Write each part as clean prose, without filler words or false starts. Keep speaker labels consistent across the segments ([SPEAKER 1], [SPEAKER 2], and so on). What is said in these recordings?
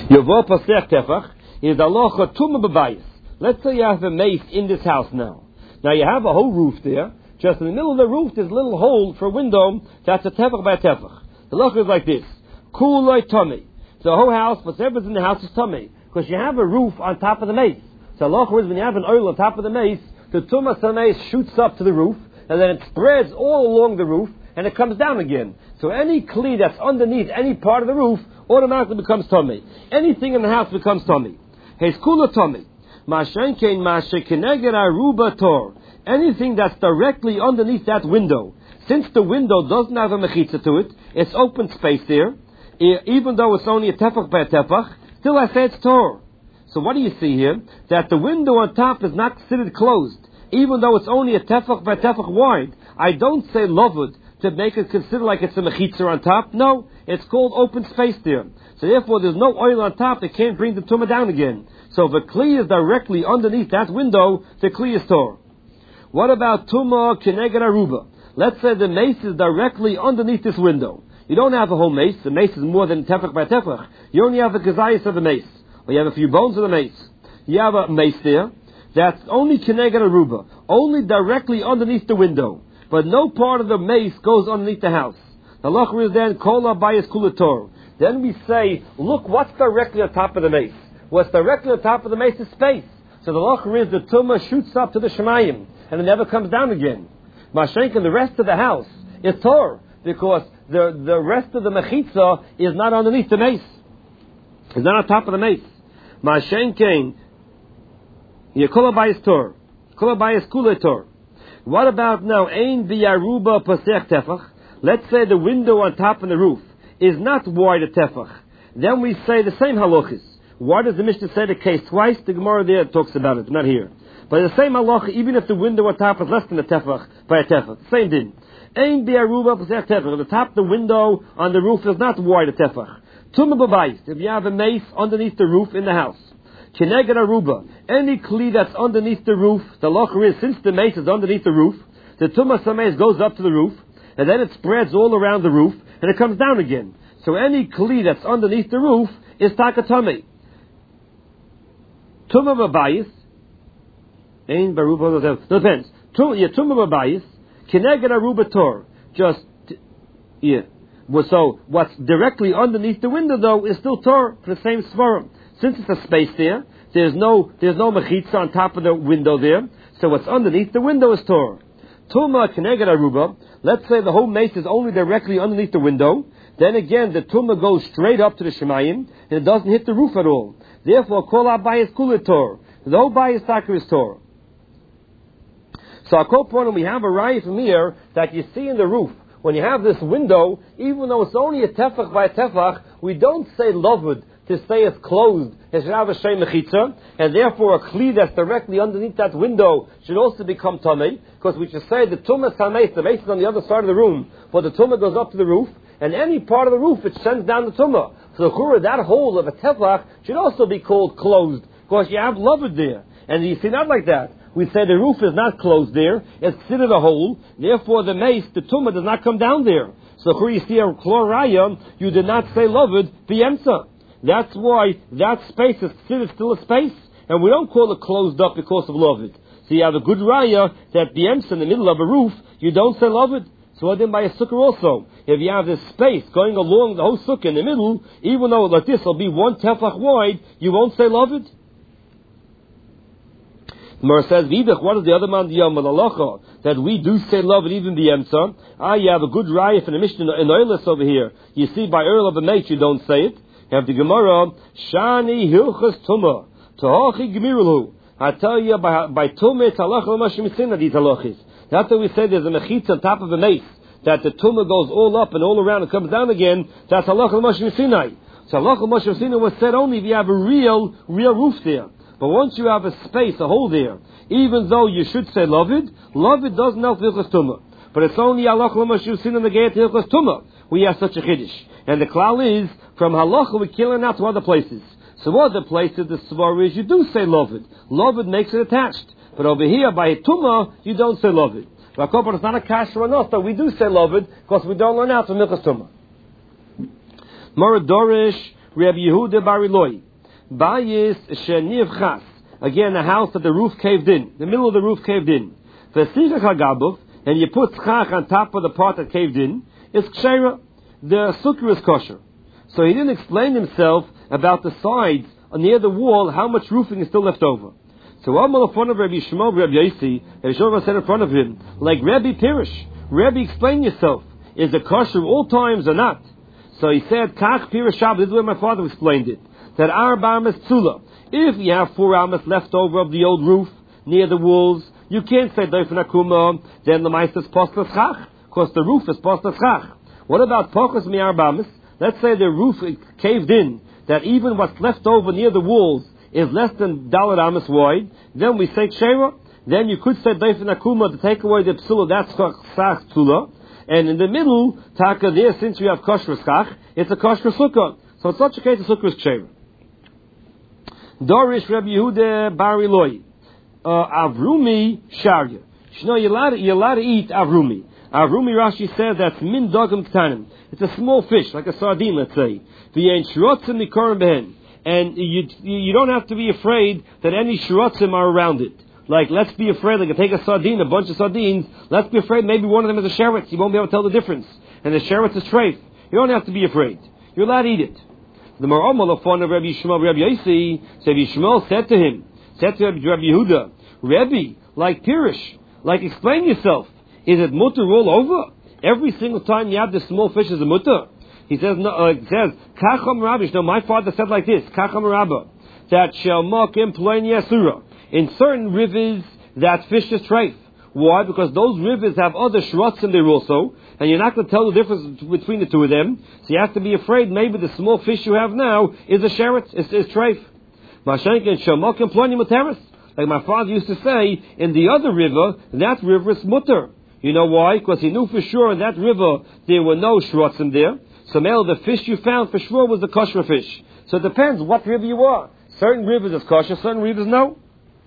[SPEAKER 1] Yavo pasech tefach is alocha tuma b'bayis. Let's say you have a mace in this house now. Now you have a whole roof there. Just in the middle of the roof, there's a little hole for a window. That's a tefach by a tefach. The loch is like this. Kuloi tummy. The whole house, whatever's in the house is tummy. Because you have a roof on top of the mace. So loch is when you have an oil on top of the mace, the tumas of the mace shoots up to the roof, and then it spreads all along the roof, and it comes down again. So any kli that's underneath any part of the roof automatically becomes tummy. Anything in the house becomes tummy. He's kula tummy. Mashenkein mashekineged aruba tor. Anything that's directly underneath that window. Since the window doesn't have a mechitza to it, it's open space there. Even though it's only a tefach by a tefach, still I say it's tor. So what do you see here? That the window on top is not considered closed. Even though it's only a tefach by tefach wide, I don't say lovud to make it consider like it's a mechitza on top. No, it's called open space there. So therefore there's no oil on top that can't bring the tumah down again. So if a kli is directly underneath that window, the kli is tor. What about tumah keneged aruba? Let's say the mace is directly underneath this window. You don't have a whole mace. The mace is more than tefach by tefach. You only have the kazayas of the mace. Or you have a few bones of the mace. You have a mace there that's only keneged aruba, only directly underneath the window. But no part of the mace goes underneath the house. The locher is then kola bayis kulator. Then we say, look, what's directly on top of the mace? What's directly on top of the mace is space. So the locher is the tumah shoots up to the shemayim, and it never comes down again. Mashenkin, the rest of the house is tor, because the rest of the mechitza is not underneath the mace. It's not on top of the mace. Mashenkin, yekola bayis tor, kola bayis kule tor. What about now? Ein biyaruba pasech tefach. Let's say the window on top of the roof is not wide a tefach. Then we say the same halachis. Why does the Mishnah say the case twice? The Gemara there talks about it, not here. But the same halacha, even if the window on top is less than a tefach by a tefach, same din. Ein biyaruba pasech tefach. The top of the window on the roof is not wide a tefach. Tumah b'bayis. If you have a mace underneath the roof in the house. Keneged aruba, any kli that's underneath the roof, the locher is, since the mace is underneath the roof, the tumas mace goes up to the roof, and then it spreads all around the roof, and it comes down again. So any kli that's underneath the roof is takatame. Tumah b'bayis, ein baruba, no depends. Tumah b'bayis, keneged aruba tor, just, yeah. So what's directly underneath the window though is still tor for the same svarim. Since it's a space there, there's no mechitza on top of the window there, so what's underneath the window is tor. Tumah keneged aruba, let's say the whole mace is only directly underneath the window, then again the tumah goes straight up to the shemayim, and it doesn't hit the roof at all. Therefore, kol abayis kula tor. The whole bayis takar is tor. So our point, we have a raya from here that you see in the roof. When you have this window, even though it's only a tefach by a tefach, we don't say lovud to say it's closed. It should have a shay mechitza, and therefore a kli that's directly underneath that window should also become tummy, because we should say the tumah sameis, the mace is on the other side of the room, but the tumah goes up to the roof, and any part of the roof it sends down the tumah. So the that hole of a tefach should also be called closed, because you have lovud there. And you see, not like that. We say the roof is not closed there, it's considered a hole, therefore the mace, the tumah, does not come down there. So here you see a kloraya, you did not say lovud b'yemsa. That's why that space is considered still a space, and we don't call it closed up because of lovud. So you have a good raya that b'yemsa in the middle of a roof, you don't say lovud. So then by a sukkah also, if you have this space going along the whole sukkah in the middle, even though like this will be one tefach wide, you won't say lovud. The Gemara says, Vidach, what is the other man, the Yom that we do say lovud even the Yemsa? You have a good raya from the Mishnah in Oilis over here. You see, by Earl of a mate, you don't say it. You have the Gemara, Shani Hilchas Tumah, Tahachi Gemirulu. I tell you, by Tumah, Talach Lamashimitzina, these halachis. That's why we say there's a mechitza on top of a mace, that the Tumah goes all up and all around and comes down again. That's Halach Lamashimitzina. So Halach Lamashimitzina was said only if you have a real roof there. But once you have a space, a hole there, even though you should say lovud doesn't help Hilchas Tumah. But it's only Halach Lamashimitzina negayat Hilchas Tumah. We have such a chiddush. And the klal is, from halacha we kill it out to other places. So other places, the svar is, you do say lovud. Lovud makes it attached. But over here, by a tumah, you don't say lovud. But it's not a kasher on us, but we do say lovud, because we don't learn out from Hilchas Tumah. Moradorish, Rabbi Yehuda bar Eloi. Bayis sheniv chas. Again, a house that the roof caved in. The middle of the roof caved in. V'sichach hagabuf, and you put schach on top of the part that caved in, is kshera. The sukkah is kosher. So he didn't explain himself about the sides near the wall, how much roofing is still left over. So Amal in front of Rabbi Shmuel, Rabbi Yossi, Rabbi Shmuel said in front of him, like Rabbi Pirish, Rabbi, explain yourself. Is it kosher all times or not? So he said, Kach Pirish Shabbos, this is where my father explained it, that Arba Amas Tzula, if you have 4 amas left over of the old roof near the walls, you can't say Doifen Akuma, then the Meister is Postel Schach, because the roof is Postel Schach. What about Pokos Mi Arba Amas? Let's say the roof caved in, that even what's left over near the walls is less than Dalet Amas wide, then we say Kshera. Then you could say Doifen Akuma to take away the Psula, that's Schach Psula. And in the middle, Taka there, since you have Kosher Schach, it's a Kosher Sukkah. So in such a case, the Sukkah is Kshera. Dorish Rabbi Yehuda bar Eloi. Avrumi Sharya. You know, you're allowed to eat Avrumi. Avrumi Rashi says that's min dogim ktanim. It's a small fish, like a sardine, let's say. And you don't have to be afraid that any shrotzim are around it. Like, let's be afraid, like, take a sardine, a bunch of sardines, let's be afraid maybe one of them is a sheretz. You won't be able to tell the difference. And the sheretz is treif. You don't have to be afraid. You're allowed to eat it. The Mar'omal of Rabbi Shmuel, Rabbi Yossi, so Rabbi Shmuel said to Rabbi Yehuda, Rabbi, like Pirish, like, explain yourself. Is it mutter all over? Every single time you have this small fish is a mutter? He says, no, it says, Kacham Rabbish. No, my father said like this, Kacham Rabbah, that Shelmokim Ploini Asura. In certain rivers, that fish is treif. Why? Because those rivers have other shrots in there also, and you're not going to tell the difference between the two of them, so you have to be afraid maybe the small fish you have now is a sheretz, is treif. Mashenkin Shelmokim Ploini Materis. Like my father used to say, in the other river, that river is mutter. You know why? Because he knew for sure in that river there were no shrotzim there. So the fish you found for sure was the kosher fish. So it depends what river you are. Certain rivers is kosher, certain rivers no.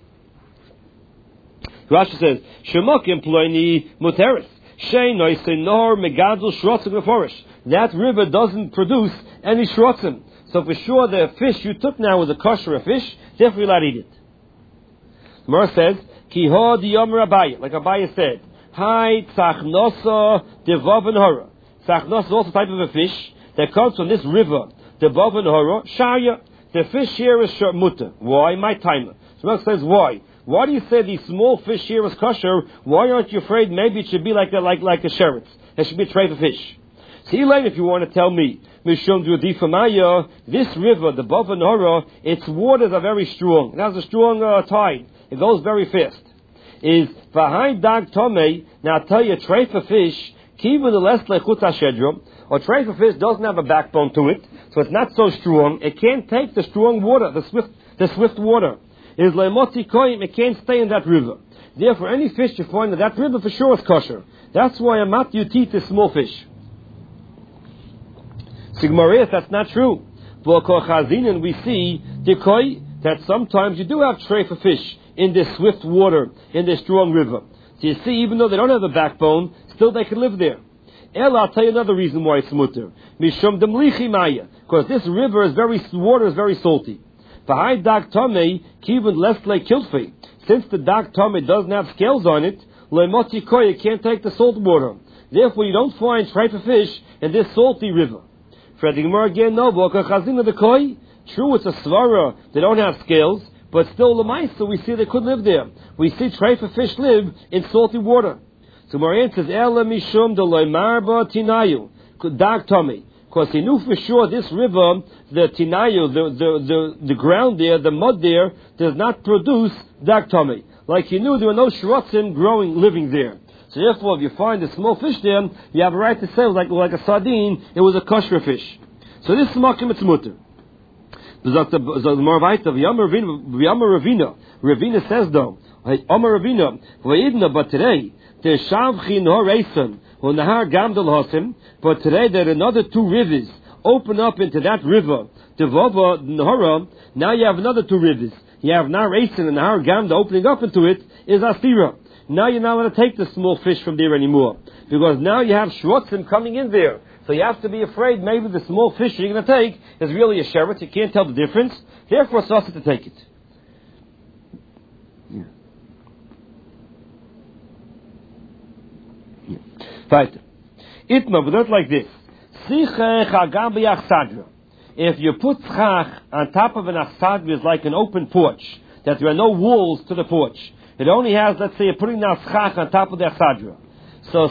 [SPEAKER 1] Rashi says, Shemokim ploini muteris. Sheinoise nor megadol shrotzim meforish. That river doesn't produce any shrotzim. So for sure the fish you took now was a kosher fish, definitely allowed to eat it. The Gemara says, Kiho diyom Abaye, like Abaye said, Hi tzachnosa devav hora. Tzachnosa is also a type of a fish that comes from this river, devav hora, sharya. The fish here is mutter. Why? My timer. So the Gemara says, why? Why do you say the small fish here is kosher? Why aren't you afraid maybe it should be like a sheretz? It should be a treif of fish. See later if you want to tell me, Mishum Dudifamaya, this river, the Bav Hora, its waters are very strong. It has a strong tide. It goes very fast. Is behind Dag Tomei, now I'll tell you, treif of fish, Kiva the less lechut hashedrum, or treif of fish doesn't have a backbone to it, so it's not so strong. It can't take the strong water, the swift water. Is leimotzi koyim, it can't stay in that river. Therefore, any fish you find in that river for sure is kosher. That's why amat you teach this small fish. Sigmarias, that's not true. V'okor chazinin, we see dekoy that sometimes you do have treif of fish in this swift water, in this strong river. So you see, even though they don't have a backbone, still they can live there. Ella, I'll tell you another reason why it's mutter. Mishum demlichi maya, because this river water is very salty. Behind Dag Tomei, Kivin less like Kilfi. Since the Dag Tomei doesn't have scales on it, Leimotzi Koya can't take the salt water. Therefore, you don't find treif of fish in this salty river. For the Gemara again, no, Chazina the Koi. True, it's a svara. They don't have scales, but still the mice, so we see they could live there. We see treif of fish live in salty water. So Marian says, Ela mishum de loimarba tinayu, Dag Tomei. Because he knew for sure this river, the tinayu, the ground there, the mud there, does not produce Dag Tomei. Like he knew there were no shrotzim living there. So therefore, if you find a small fish there, you have a right to say, like a sardine, it was a kosher fish. So this is makim it's mutter. Ravina says though, but today, the Shavchin Horeison, but today there are another 2 rivers open up into that river. Devova Nahara, now you have another 2 rivers. You have Nahar Eisen and Nahar Gamda opening up into it is Asira. Now you're not going to take the small fish from there anymore. Because now you have Shrotzim coming in there. So So you have to be afraid maybe the small fish you're going to take is really a sheretz. You can't tell the difference. Therefore, it's also to take it. Right. Itma, but not like this. If you put schach on top of an achsadra, it's like an open porch, that there are no walls to the porch. It only has, let's say, you're putting now schach on top of the achsadra. So,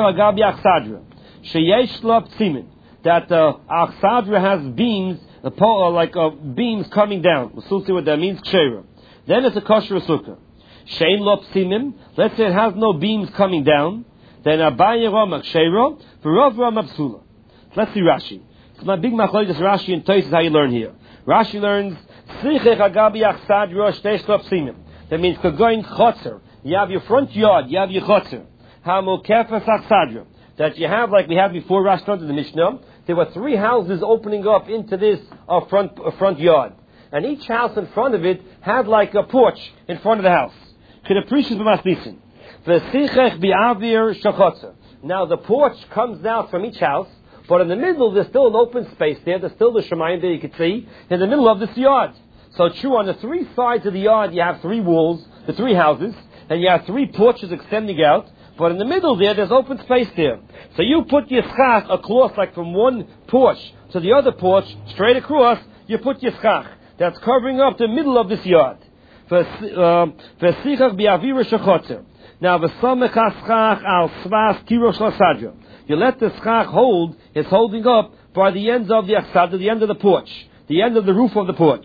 [SPEAKER 1] that the achsadra has beams, beams coming down. We'll see what that means. Kshera. Then it's a kosher sukkah. Shein lo psimim. Let's say it has no beams coming down. Then Abaye Rama Kshera, V'Rav Rama Psula. Let's see Rashi. It's my big machlokes Rashi and Toys is how you learn here. Rashi learns Sichech Agabi Achsadra Shteish lo psimim. That means Kagoin Chotzer. You have your front yard, you have your Chotzer. Hamukefas Achsadra. That you have, like we had before, Rashi started the Mishnah. There were 3 houses opening up into this front yard. And each house in front of it had like a porch in front of the house. Now the porch comes out from each house, but in the middle there's still an open space there. There's still the Shemayim there you can see, in the middle of this yard. So true, on the 3 sides of the yard you have 3 walls, the 3 houses, and you have 3 porches extending out. But in the middle there's open space there. So you put your schach across, like from one porch to the other porch, straight across, you put your schach. That's covering up the middle of this yard. Now, you let the schach hold, it's holding up by the ends of the achsadra, the end of the porch, the end of the roof of the porch.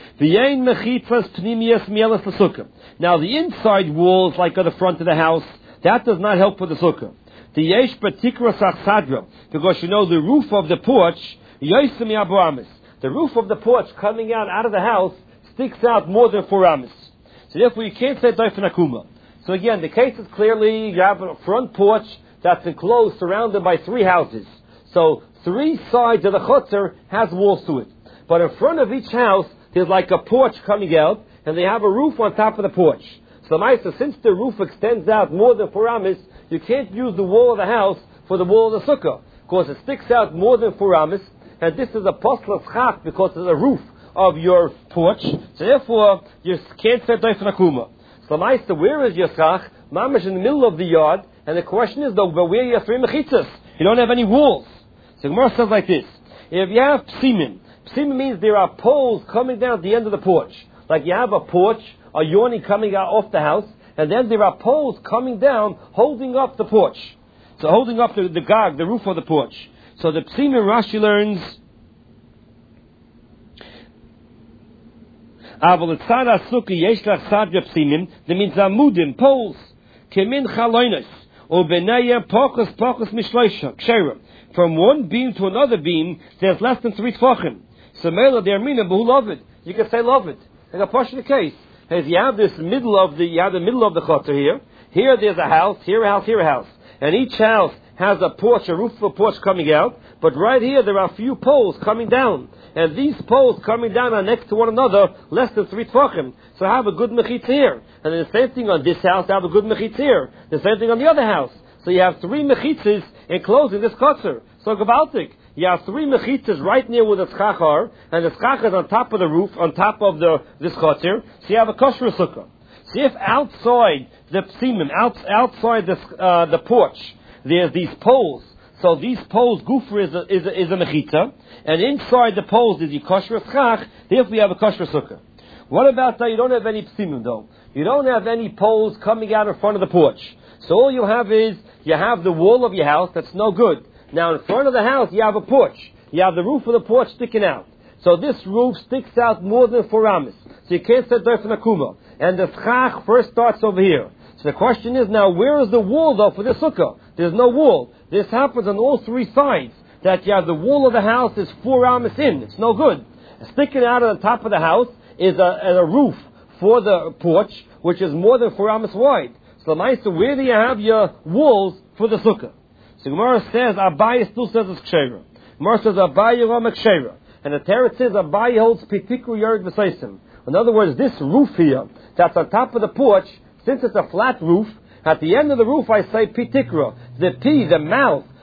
[SPEAKER 1] Now the inside walls, like at the front of the house, that does not help with the sukkah. The yesh patikra achsadra, because you know the roof of the porch, the roof of the porch coming out of the house sticks out more than 4 amas. So therefore you can't say doifen akuma. So again, the case is clearly you have a front porch that's enclosed, surrounded by 3 houses. So 3 sides of the chotzer has walls to it. But in front of each house, there's like a porch coming out, and they have a roof on top of the porch. So Maisa, since the roof extends out more than 4 amas, you can't use the wall of the house for the wall of the sukkah, because it sticks out more than 4 amas, and this is a posla schach because of the roof of your porch. So therefore, you can't say doifen akuma. So Maisa, where is your schach? Mamash in the middle of the yard, and the question is though, but where are your 3 mechitzas? You don't have any walls. So Gemara says like this: if you have psimim means there are poles coming down at the end of the porch. Like you have a porch, a yoni coming out off the house, and then there are poles coming down, holding up the porch. So holding up the gag, the roof of the porch. So the psimim Rashi learns, Aval etzara sukkah yesh lach sadra psimim, that means amudim, poles, kemin chaloinos, or benaya pokos mishloisha, kshera. From one beam to another beam, there's less than 3 tfachim. So mela they're meaning, but who love it? You can say love it. Like a portion of the case. As you have the middle of the chotzer here. Here there's a house, here a house, here a house. And each house has a porch, a roof of a porch coming out. But right here there are a few poles coming down. And these poles coming down are next to one another, less than 3 tfachim. So I have a good mechitz here. And then the same thing on this house, I have a good mechitz here. The same thing on the other house. So you have 3 mechitzes enclosing this chotzer. So Gabaltik, you have 3 mechitzes right near where the schach are, and the schach is on top of the roof, on top of this chotzer. So you have a kosher sukkah. See if outside the psimim, outside the porch, there's these poles. So these poles, gufr is a mechitza, and inside the poles is the kosher schach. Therefore, you have a kosher sukkah. What about that? You don't have any psimim though. You don't have any poles coming out in front of the porch. So all you have is you have the wall of your house that's no good. Now in front of the house you have a porch. You have the roof of the porch sticking out. So this roof sticks out more than 4 amas. So you can't say doifen akuma. And the schach first starts over here. So the question is now, where is the wall though for the sukkah? There's no wall. This happens on all 3 sides. That you have the wall of the house is 4 amas in. It's no good. Sticking out on the top of the house is a roof for the porch, which is more than 4 amas wide. So Maisa, where do you have your walls for the sukkah? So Gemara says, Abaye still says it's kshera. Gemara says, Abaye Rama kshera. And the Teretz says, Abaye holds pitikru yered v'seisim. In other words, this roof here, that's on top of the porch, since it's a flat roof, at the end of the roof I say pitikra. The P, the mouth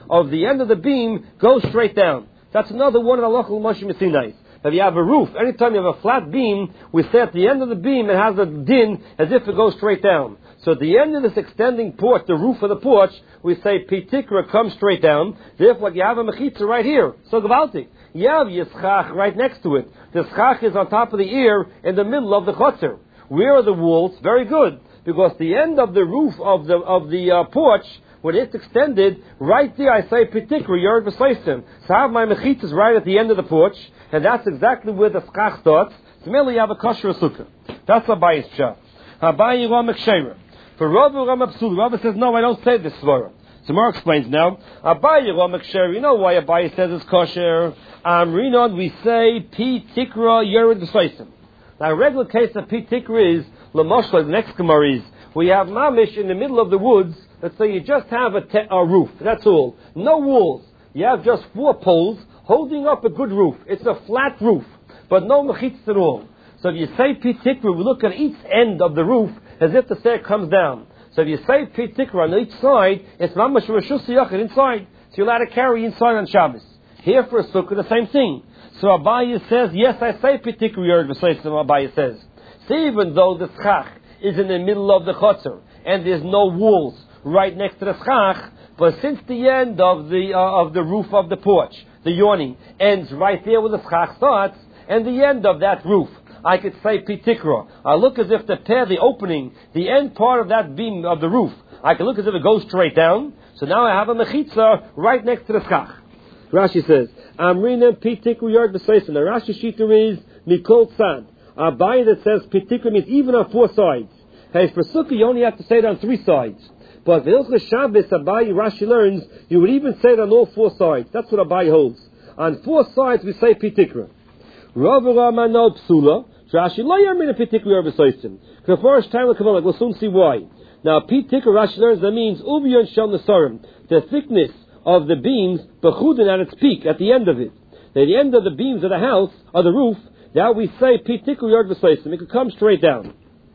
[SPEAKER 1] of the end of the beam goes straight down. That's another one of the local Moshe Messinais. If you have a roof, anytime you have a flat beam, we say at the end of the beam it has a din as if it goes straight down. So at the end of this extending porch, the roof of the porch, we say Pitikra comes straight down. Therefore, you have a mechitza right here. So gewaltig. You have Yischach right next to it. The schach is on top of the ear in the middle of the chotzer. Where are the walls? Very good. Because the end of the roof of the porch, when it's extended, right there I say Pitikra, Yered B'Sleisim. So I have my mechitzas right at the end of the porch, and that's exactly where the schach starts. So merely you have a kosher sukkah. That's Abayi's pshat. Abayi Ramak Sheira. For Rav Ramapsul, Rav says, no, I don't say this svara. So Mar explains now, Abayi Ramak Sheira. You know why Abayi says it's kosher? Amrinon, we say Pitikra, Yered B'Sleisim. Now, a regular case of Pitikra is, Lamoshla, the next Gemara is, we have mamish in the middle of the woods. Let's say you just have a roof. That's all. No walls. You have just 4 poles holding up a good roof. It's a flat roof, but no mechitzas at all. So if you say Pitikra, we look at each end of the roof as if the stair comes down. So if you say Pitikra on each side, it's mamash reshus yachid inside. So you're allowed to carry inside on Shabbos. Here for a sukkah, the same thing. So Abaye says, yes, I say Pitikra Yered B'Sleisim, Abaye says. So even though the schach is in the middle of the chotzer and there's no walls right next to the schach, but since the end of the roof of the porch, the yawning, ends right there where the schach starts, and the end of that roof, I could say Pitikra. I look as if the opening, the end part of that beam of the roof, I can look as if it goes straight down. So now I have a mechitza right next to the schach. Rashi says, Amrinem Pitikra Yered B'Sleisim. The Rashi Shita is Mikol Tzad. Abaye that says Pitikra means even on 4 sides. Hey, for sukkah you only have to say it on 3 sides. But the Hilchos Shabbos, Abaye, Rashi learns, you would even say it on all 4 sides. That's what Abaye holds. On 4 sides we say Pitikra. Rav Ramano Psula, Rashi lo yarmin Pitikra Yered B'Sleisim. Kafarish time l'kavala, we'll soon see why. Now Pitikra, Rashi learns, that means Ubiyon Shel Nesarim, the thickness of the beams, Bechudin at its peak, at the end of it. At the end of the beams of the house, or the roof, now we say Pitikra Yered B'Sleisim. It could come straight down.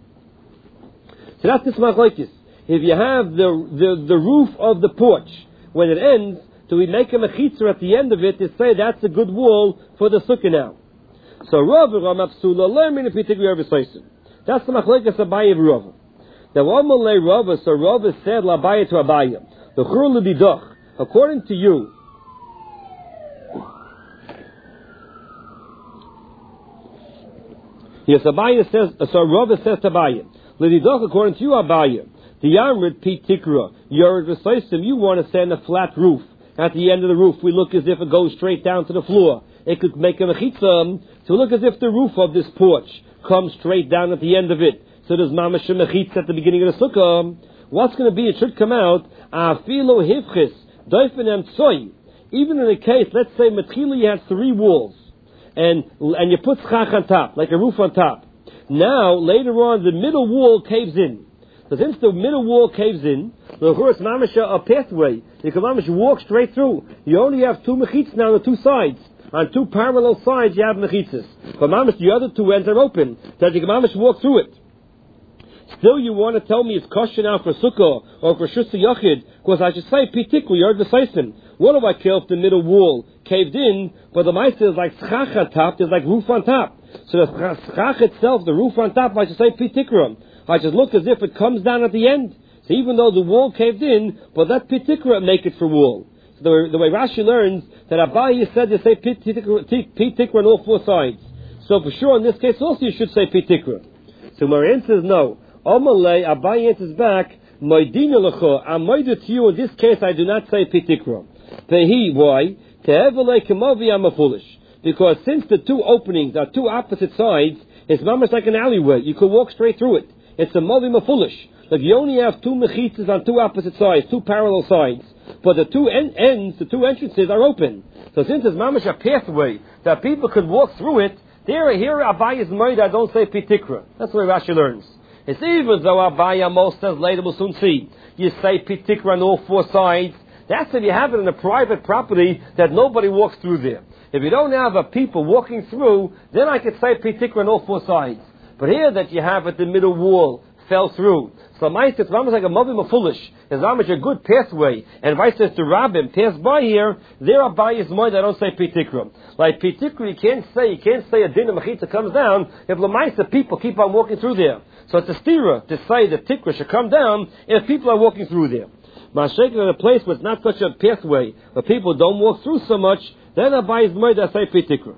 [SPEAKER 1] So that's this machlokes. If you have the roof of the porch, when it ends, do we make a mechitza at the end of it to say that's a good wall for the sukkah now? So Rav Ramapsula learning Pitikra Yered B'Sleisim. That's the machlokes Abaye of Rav. Now Amalei Rav, so Rav said L'Abaye to Abaye, the Chur L'Didoch, according to you, yes, Abaye says, so Rav says to Abaye, L'Didoch, according to you, Abaye, the Yamrid Pitikra Yered B'Sleisim, you want to stand a flat roof. At the end of the roof, we look as if it goes straight down to the floor. It could make a mechitza to look as if the roof of this porch comes straight down at the end of it. So there's mamash mechitza at the beginning of the sukkah. What's going to be? It should come out afilo hivchis doifenem tzoy. Even in a case, let's say metchila you had 3 walls, and you put schach on top, like a roof on top. Now later on, the middle wall caves in. So since the middle wall caves in, the churus mamash a pathway. You can mamash walk straight through. You only have 2 mechitzas now on the 2 sides. On 2 parallel sides, you have mechitzas. But mamash, the other 2 ends are open, so you can mamash walk through it. Still, you want to tell me it's kosher now for sukkah or for shus yachid? Because I should say Pitikra Yered B'Sleisim. What do I care if the middle wall caved in? But the ma'aser is like schach on top. There's like roof on top. So the schach itself, the roof on top, I should say Pitikra. I should look as if it comes down at the end. So even though the wall caved in, but that Pitikra make it for wall. So the way Rashi learns that Abaye said you say Pitikra on all 4 sides. So for sure in this case also you should say Pitikra. So Marian says no. Omalei, Abaye answers back, Moidina lecho, I'm moided to you, in this case I do not say Pitikra. Pehi, why? Tehevelei kemovi, I'm foolish. Because since the 2 openings are 2 opposite sides, it's almost like an alleyway. You could walk straight through it. It's a movi mafulish. Like you only have 2 mechitzas on 2 opposite sides, 2 parallel sides. But the 2 ends, the 2 entrances are open. So since it's mamash a pathway that people could walk through it, here Abaye's moed, I don't say Pitikra. That's the way Rashi learns. It's even though Abaye most says later, we'll soon see, you say Pitikra on all 4 sides. That's if you have it in a private property that nobody walks through there. If you don't have a people walking through, then I could say Pitikra on all 4 sides. But here that you have at the middle wall fell through. So Maisa, it's almost like a Mavim foolish. It's almost a good pathway. And if I says to Rabbim, pass by here, there Abaye is more that don't say Pitikra. Like Pitikra, you can't say a din of Mechitza comes down if Lamaisa people keep on walking through there. So it's a stira to say that Tikra should come down if people are walking through there. Mashaykin in a place where it's not such a pathway, where people don't walk through so much, then Abaye is more that say Pitikra.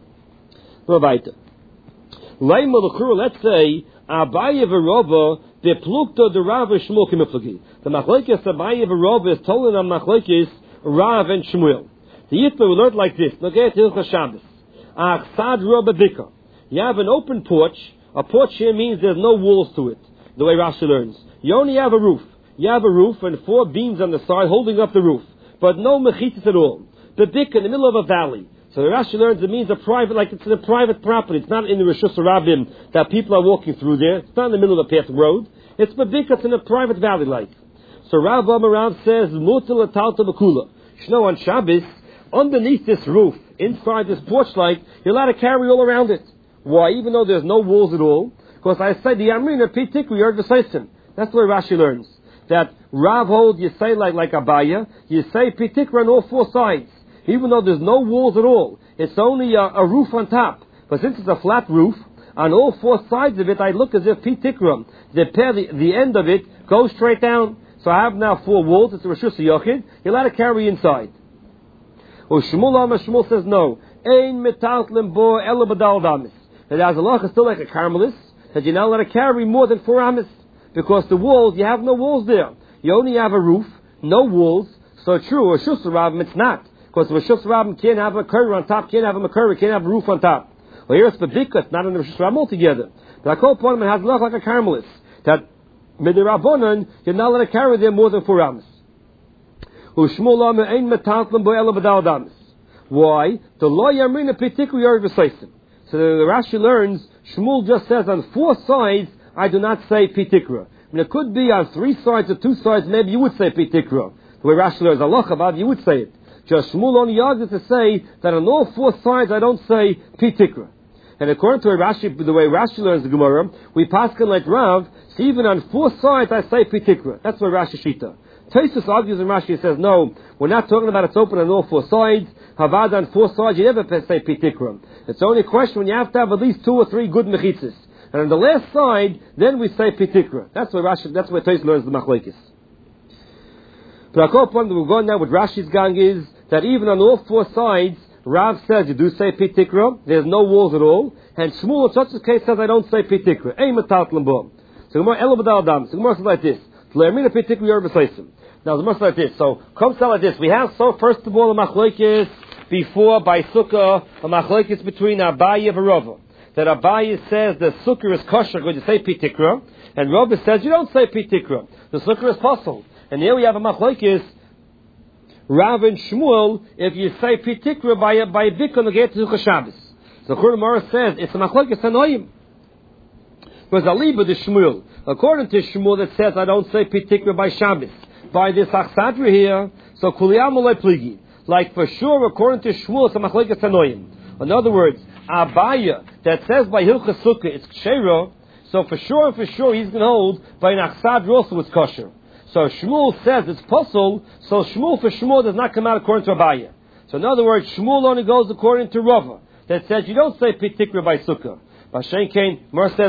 [SPEAKER 1] Let's say Abaye v'Rava the plukta the Rav and Shmuel kimiflagi. The machlekes Abaye v'Rava is told in the machlekes Rav and Shmuel. The Yitma we learned like this. Look at Hilchas Shabbos. Achsad Rabba Bika. You have an open porch. A porch here means there's no walls to it. The way Rashi learns. You only have a roof. You have a roof and 4 beams on the side holding up the roof, but no mechitzas at all. The Bika in the middle of a valley. So the Rashi learns it means a private, like it's in a private property. It's not in the Rishus Rabbim that people are walking through there. It's not in the middle of a path road. It's Babika, it's in a private valley like. So Rav Amarav says, Mutal Atalta Bakula. You know, on Shabbos, underneath this roof, inside this porch light, you're allowed to carry all around it. Why? Even though there's no walls at all. Because I say the Amrina Pitikri Yard Vesaisim. That's the way Rashi learns. That Rav holds, you say like Abaya, you say Pitikra on all 4 sides. Even though there's no walls at all. It's only a roof on top. But since it's a flat roof, on all 4 sides of it, I look as if Pitikra, the end of it, goes straight down. So I have now 4 walls. It's a Rishus Yochid. You're allowed to carry inside. Shmuel says no. Ein metal limbo ela badal damis. That as Allah is still like a Carmelist, that you're not allowed to carry more than 4 amis. Because the walls, you have no walls there. You only have a roof, no walls. So true, a Rishus Rabbim, it's not. Because the Rishus Rabbim can't have a curry on top, can't have a makari, can't have a roof on top. Well, here it's the Bika, it's not in the Rishus Rabbim altogether. But I call upon him, it has look like a Carmelist. That Midirabbonon, you're not allowed to carry there more than 4 amis. Why? The law Yamrina Pitikru Yard Vesaisim. So the Rashi learns, Shmuel just says on 4 sides, I do not say Pitikra. And it could be on 3 sides or 2 sides, maybe you would say Pitikra. The way Rashi learns Allah Chabad, you would say it. Just Shmuel only argues to say that on all 4 sides I don't say Pitikra. And according to the way Rashi learns the Gemara, we paskin like Rav, so even on 4 sides I say Pitikra. That's what Rashi Shita. Taisus argues in Rashi, says, no, we're not talking about it's open on all 4 sides. Havad on 4 sides, you never say Pitikra. It's only a question when you have to have at least 2 or 3 good mechitzas. And on the last side, then we say Pitikra. That's where Taisus learns the Machlekes. But I call upon we're going now with Rashi's gang is that even on all 4 sides, Rav says you do say Pitikra, there's no walls at all, and Shmuel in such a case says I don't say Pitikra. Ein metat lembom. So Gemara Elabadal Dam. So Gemara says like this. L'ermina Pitikra Yor B'Saisim. Now the Gemara says like this. So comes out like this. We have first of all a machlokes before by Sukkah, a machlokes between Abaye and Rava. That Abaye says the Sukkah is kosher when you say Pitikra, and Rava says you don't say Pitikra. The Sukkah is possible. And here we have a machlokes Rav and Shmuel, if you say Pitikra by a Bikon, you get to Shabbos. So Chur says, it's a Machlokes Hanoim. Because Aliba the Shmuel, according to Shmuel, it says, I don't say Pitikra by Shabbos. By this Achsadra here, so Kuliyam Olay Pligi. Like for sure, according to Shmuel, it's a Machlokes Hanoim. In other words, Abaya, that says by Hilchas Sukkah, it's Kshera, so for sure he's going to hold by an Achsadra also it's kosher. So Shmuel says it's puzzle, so Shmuel for Shmuel does not come out according to Abaya. So in other words, Shmuel only goes according to Rava, that says you don't say Pitikra by Sukkah. But Shein Kain, Mer says,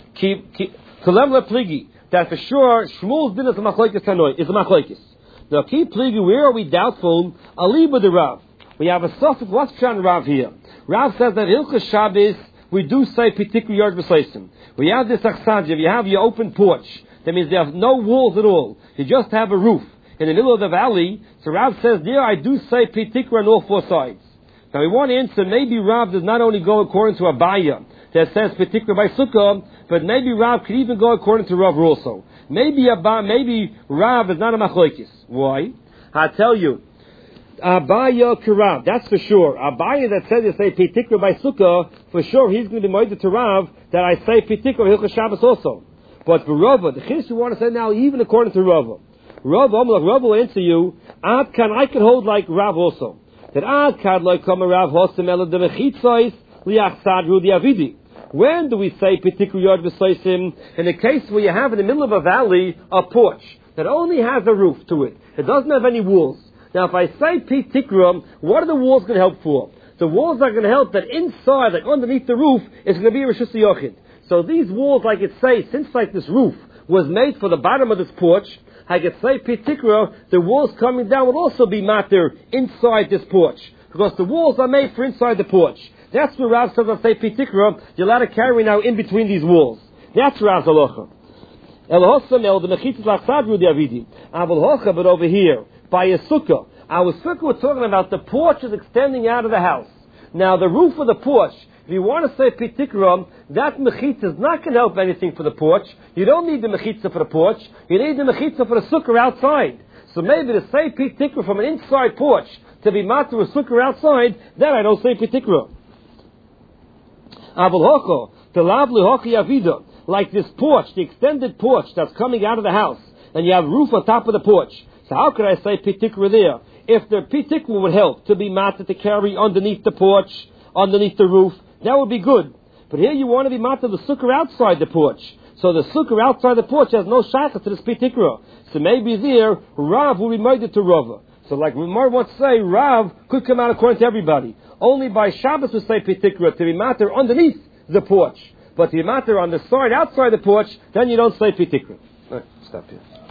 [SPEAKER 1] Kolem le Pligi, that for sure Shmuel's din is a Machlokes Hanoi, is a Machlokes. Now keep Pligi, where are we doubtful? Aliba the Rav. We have a suffix, what's Pshan Rav here? Rav says that Hilchas Shabbos, we do say Pitikra Yard B'Saisim. We have this Achsadja, you have your open porch. That means there are no walls at all. You just have a roof in the middle of the valley. So Rav says, there I do say Pitikra on all 4 sides. Now we want to answer, maybe Rav does not only go according to Abaya that says Pitikra by Sukkah, but maybe Rav could even go according to Rav also. Maybe Rav is not a Machlokes. Why? I tell you, Abaya Kirav, that's for sure. Abaya that says you say Pitikra by Sukkah, for sure he's going to be moided to Rav that I say Pitikra Hilchas Shabbos also. But for Rava, the Chiddush you want to say now, even according to Rava, Rava will answer you, I can hold like Rav also. That Ad Kad like come Rav Hosem Ela de Mechitzos Liachsadru di Avidi. When do we say Pitikru Yod V'Soisim? In the case where you have in the middle of a valley a porch that only has a roof to it. It doesn't have any walls. Now if I say Pitikru, what are the walls going to help for? The walls are going to help that inside, like underneath the roof, is going to be a Rishus Yochid. So these walls, like it says, since like this roof was made for the bottom of this porch, I could say Pitikra, the walls coming down will also be matter inside this porch. Because the walls are made for inside the porch. That's where Rav says, I say Pitikra, you're allowed to carry now in between these walls. That's Rav's halacha. But over here, by a sukkah, our sukkah we're talking about the porch is extending out of the house. Now the roof of the porch, if you want to say Pitikra, that mechitza is not going to help anything for the porch. You don't need the mechitza for the porch. You need the mechitza for the sukkah outside. So maybe to say Pitikra from an inside porch to be matter a sukkah outside, then I don't say Pitikra. Like this porch, the extended porch that's coming out of the house, and you have a roof on top of the porch. So how could I say Pitikra there? If the Pitikra would help to be matter to carry underneath the porch, underneath the roof, that would be good. But here you want to be matter the sukkah outside the porch. So the sukkah outside the porch has no shaykhah to this Pitikra. So maybe there, Rav will be made to Rava. So like we might want to say, Rav could come out according to everybody. Only by Shabbos we say Pitikra to be matter underneath the porch. But to be matter on the side outside the porch, then you don't say Pitikra. Right, stop here.